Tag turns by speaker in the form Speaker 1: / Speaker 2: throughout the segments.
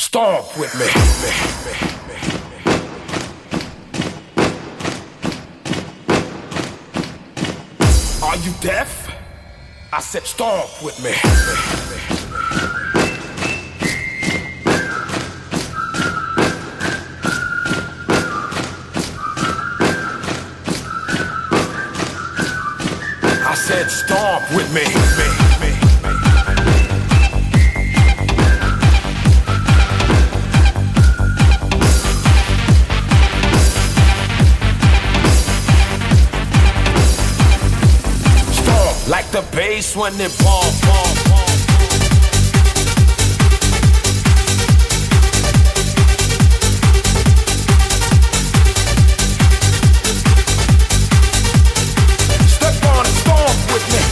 Speaker 1: Stomp with me. Are you deaf? I said stomp with me. I said stomp with me. Like the bass when it ball. Step on and stomp with me.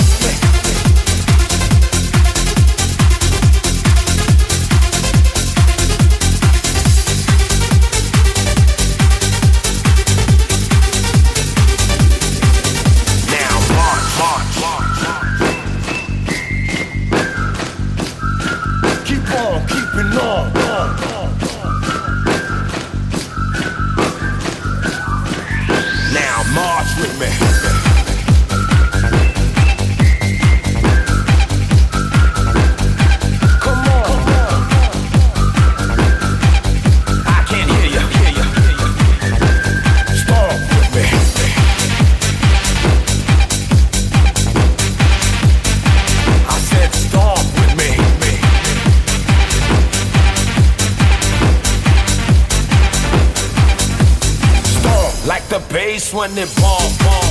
Speaker 1: Now march with me. Come on. I can't hear you. Stomp with me. I said stomp with me. Like the bass when it ball.